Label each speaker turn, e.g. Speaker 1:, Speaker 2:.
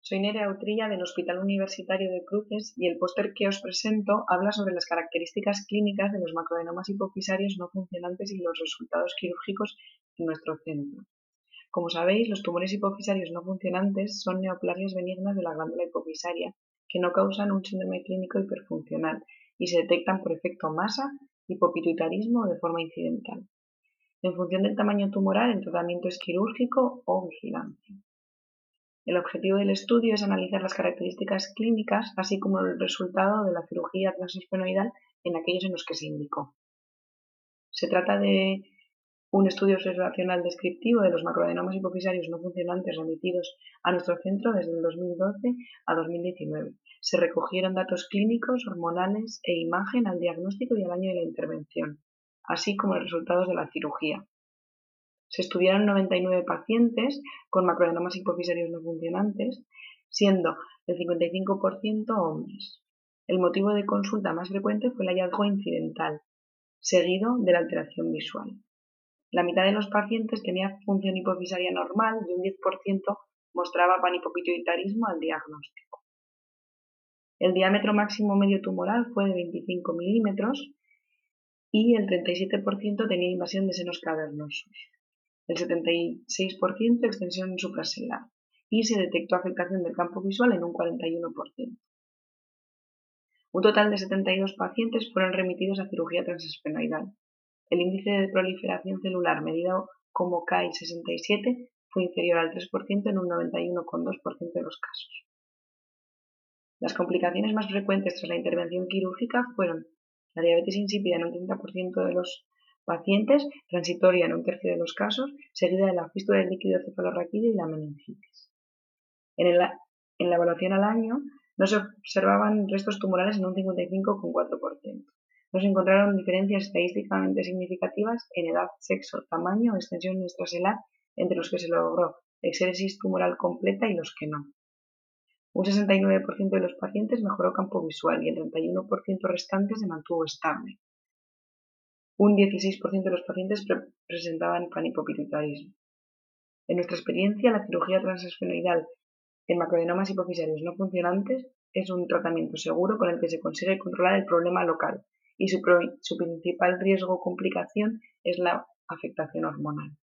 Speaker 1: Soy Nerea Utrilla del Hospital Universitario de Cruces y el póster que os presento habla sobre las características clínicas de los macroadenomas hipofisarios no funcionantes y los resultados quirúrgicos en nuestro centro. Como sabéis, los tumores hipofisarios no funcionantes son neoplasias benignas de la glándula hipofisaria que no causan un síndrome clínico hiperfuncional y se detectan por efecto masa, hipopituitarismo o de forma incidental. En función del tamaño tumoral, el tratamiento es quirúrgico o vigilancia. El objetivo del estudio es analizar las características clínicas, así como el resultado de la cirugía transesfenoidal en aquellos en los que se indicó. Se trata de un estudio observacional descriptivo de los macroadenomas hipofisarios no funcionantes remitidos a nuestro centro desde el 2012 a 2019. Se recogieron datos clínicos, hormonales e imagen al diagnóstico y al año de la intervención, así como los resultados de la cirugía. Se estudiaron 99 pacientes con macroadenomas hipofisarios no funcionantes, siendo el 55% hombres. El motivo de consulta más frecuente fue el hallazgo incidental, seguido de la alteración visual. La mitad de los pacientes tenía función hipofisaria normal y un 10% mostraba panhipopituitarismo al diagnóstico. El diámetro máximo medio tumoral fue de 25 milímetros y el 37% tenía invasión de senos cavernosos. El 76% extensión supraselar y se detectó afectación del campo visual en un 41%. Un total de 72 pacientes fueron remitidos a cirugía transesfenoidal. El índice de proliferación celular medido como Ki-67 fue inferior al 3% en un 91,2% de los casos. Las complicaciones más frecuentes tras la intervención quirúrgica fueron la diabetes insípida en un 30% de los pacientes, transitoria en un tercio de los casos, seguida de la fístula del líquido cefalorraquídeo y la meningitis. En la evaluación al año no se observaban restos tumorales en un 55,4%. No se encontraron diferencias estadísticamente significativas en edad, sexo, tamaño o extensión extraselar entre los que se logró exéresis tumoral completa y los que no. Un 69% de los pacientes mejoró campo visual y el 31% restante se mantuvo estable. Un 16% de los pacientes presentaban panhipopituitarismo. En nuestra experiencia, la cirugía transesfenoidal en macroadenomas hipofisarios no funcionantes es un tratamiento seguro con el que se consigue controlar el problema local y su principal riesgo o complicación es la afectación hormonal.